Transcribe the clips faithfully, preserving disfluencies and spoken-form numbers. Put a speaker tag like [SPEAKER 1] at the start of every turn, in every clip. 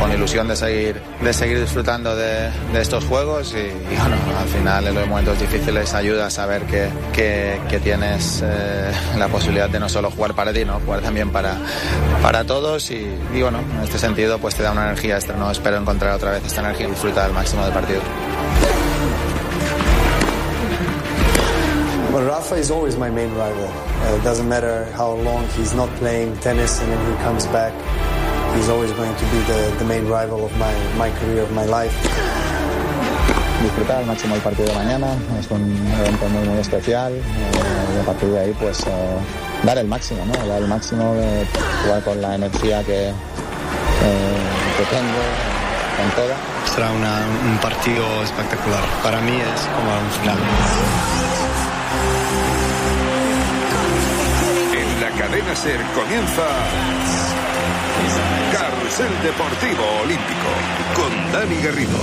[SPEAKER 1] con ilusión de seguir, de seguir disfrutando de, de estos juegos y, y bueno, al final en los momentos difíciles ayuda a saber que, que, que tienes eh, la posibilidad de no solo jugar para ti, ¿no? Jugar también para, para todos y, y bueno, en este sentido pues te da una energía extra, ¿no? Espero encontrar otra vez esta energía y disfrutar al máximo del partido.
[SPEAKER 2] Well, Rafa is always my main rival. Uh, it doesn't matter how long he's not playing tennis and then he comes back. He's always going to be the, the main rival of my, my career, of my life.
[SPEAKER 3] Disfrutar al máximo el partido de mañana, es un evento muy muy especial eh, y a partir de ahí pues eh, dar el máximo, ¿no? Dar el máximo, eh, jugar con la energía que, eh, que tengo, con toda.
[SPEAKER 4] Será una, un partido espectacular, para mí es como un final.
[SPEAKER 5] En la cadena SER comienza Carrusel Deportivo Olímpico con Dani Garrido.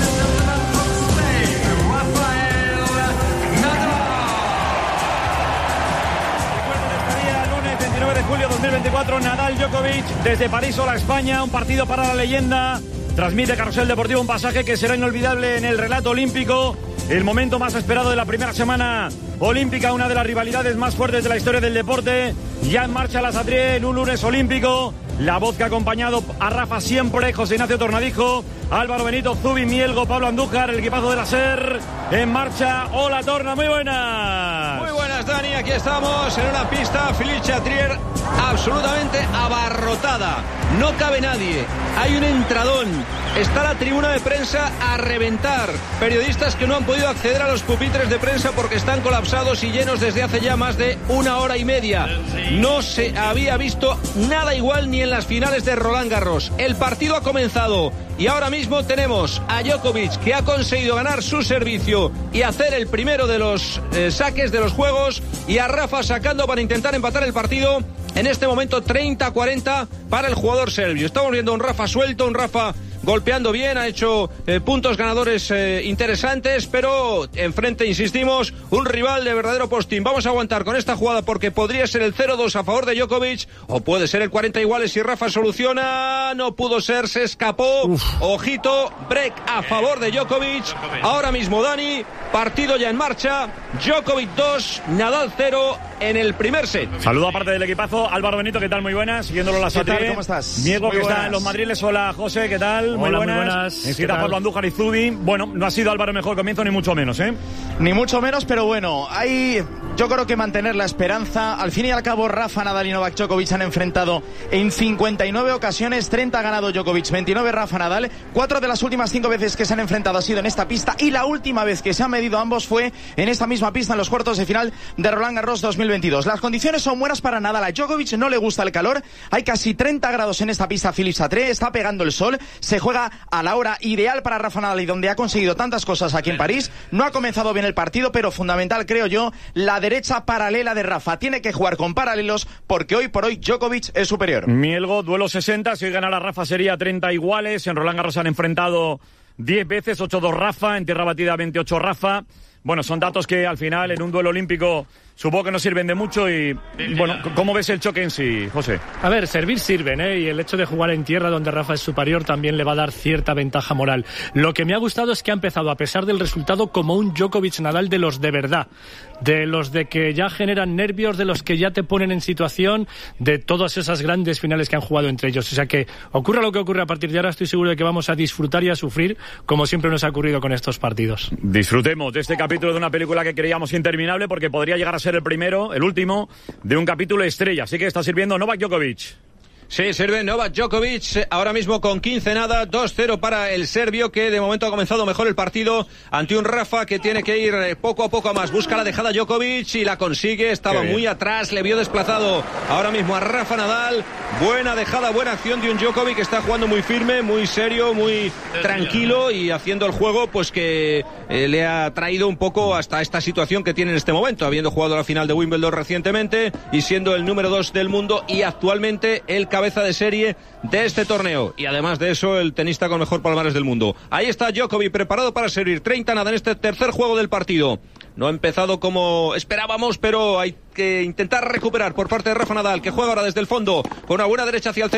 [SPEAKER 6] veintinueve de julio de dos mil veinticuatro, Nadal Djokovic desde París, hola España, un partido para la leyenda. Transmite Carrusel Deportivo, un pasaje que será inolvidable en el relato olímpico. El momento más esperado de la primera semana olímpica, una de las rivalidades más fuertes de la historia del deporte. Ya en marcha la Satrié en un lunes olímpico. La voz que ha acompañado a Rafa siempre, José Ignacio Tornadijo, Álvaro Benito, Zubi, Mielgo, Pablo Andújar, el equipazo de la SER en marcha. Hola Torna, muy buenas.
[SPEAKER 7] Muy buenas Dani, aquí estamos en una pista, Philippe Chatrier, absolutamente abarrotada. No cabe nadie, hay un entradón, está la tribuna de prensa a reventar. Periodistas que no han podido acceder a los pupitres de prensa porque están colapsados y llenos desde hace ya más de una hora y media. No se había visto nada igual ni en las finales de Roland Garros. El partido ha comenzado y ahora mismo tenemos a Djokovic, que ha conseguido ganar su servicio y hacer el primero de los eh, saques de los juegos, y a Rafa sacando para intentar empatar el partido. En este momento treinta a cuarenta para el jugador serbio. Estamos viendo un Rafa suelto, un Rafa golpeando bien, ha hecho eh, puntos ganadores eh, interesantes, pero enfrente, insistimos, un rival de verdadero postín. Vamos a aguantar con esta jugada porque podría ser el cero dos a favor de Djokovic, o puede ser el cuarenta iguales si Rafa soluciona. No pudo ser, se escapó. Uf. Ojito, break a favor de Djokovic. Ahora mismo Dani, partido ya en marcha. Djokovic dos, Nadal cero en el primer set.
[SPEAKER 6] Saludo aparte del equipazo, Álvaro Benito, ¿qué tal? Muy buenas, siguiéndolo la Satrié.
[SPEAKER 8] ¿Cómo estás?
[SPEAKER 6] Diego,
[SPEAKER 8] muy
[SPEAKER 6] que
[SPEAKER 8] buenas.
[SPEAKER 6] está en los madriles. Hola José, ¿qué tal? Muy
[SPEAKER 8] Hola,
[SPEAKER 6] buenas.
[SPEAKER 8] Muy buenas.
[SPEAKER 6] Enseguida Pablo Andújar y Zubi. Bueno, no ha sido Álvaro el mejor comienzo, ni mucho menos, ¿eh?
[SPEAKER 8] Ni mucho menos, pero bueno, hay, yo creo que mantener la esperanza. Al fin y al cabo, Rafa Nadal y Novak Djokovic han enfrentado en cincuenta y nueve ocasiones, treinta ha ganado Djokovic, veintinueve Rafa Nadal. Cuatro de las últimas cinco veces que se han enfrentado ha sido en esta pista, y la última vez que se han medido ambos fue en esta misma pista en los cuartos de final de Roland Garros dos mil veintidós. Las condiciones son buenas para Nadal. A Djokovic no le gusta el calor. Hay casi treinta grados en esta pista Philippe Chatrier, está pegando el sol. Se juega a la hora ideal para Rafa Nadal y donde ha conseguido tantas cosas aquí en París. No ha comenzado bien el partido, pero fundamental, creo yo, la derecha paralela de Rafa. Tiene que jugar con paralelos porque hoy por hoy Djokovic es superior.
[SPEAKER 6] Mielgo, duelo sesenta. Si ganara Rafa sería treinta iguales. En Roland Garros se han enfrentado diez veces, ocho dos Rafa. En tierra batida veintiocho Rafa. Bueno, son datos que al final en un duelo olímpico supongo que no sirven de mucho. Y bueno, ¿cómo ves el choque en sí, José?
[SPEAKER 9] A ver, servir sirven, ¿eh? Y el hecho de jugar en tierra donde Rafa es superior también le va a dar cierta ventaja moral. Lo que me ha gustado es que ha empezado, a pesar del resultado, como un Djokovic Nadal de los de verdad, de los de que ya generan nervios, de los que ya te ponen en situación, de todas esas grandes finales que han jugado entre ellos. O sea que ocurra lo que ocurra a partir de ahora, estoy seguro de que vamos a disfrutar y a sufrir como siempre nos ha ocurrido con estos partidos.
[SPEAKER 6] Disfrutemos de este capítulo de una película que creíamos interminable, porque podría llegar a ser el primero, el último, de un capítulo estrella. Así que está sirviendo Novak Djokovic.
[SPEAKER 7] Sí, sirve Novak Djokovic, ahora mismo con quince nada, dos cero para el serbio, que de momento ha comenzado mejor el partido ante un Rafa que tiene que ir poco a poco a más. Busca la dejada Djokovic y la consigue, estaba muy atrás, le vio desplazado ahora mismo a Rafa Nadal. Buena dejada, buena acción de un Djokovic que está jugando muy firme, muy serio, muy tranquilo y haciendo el juego pues que eh, le ha traído un poco hasta esta situación que tiene en este momento, habiendo jugado la final de Wimbledon recientemente y siendo el número dos del mundo y actualmente el cabeza de serie de este torneo, y además de eso el tenista con mejor palmares del mundo. Ahí está Djokovic preparado para servir treinta nada en este tercer juego del partido. No ha empezado como esperábamos, pero hay que intentar recuperar por parte de Rafa Nadal, que juega ahora desde el fondo con una buena derecha hacia el centro.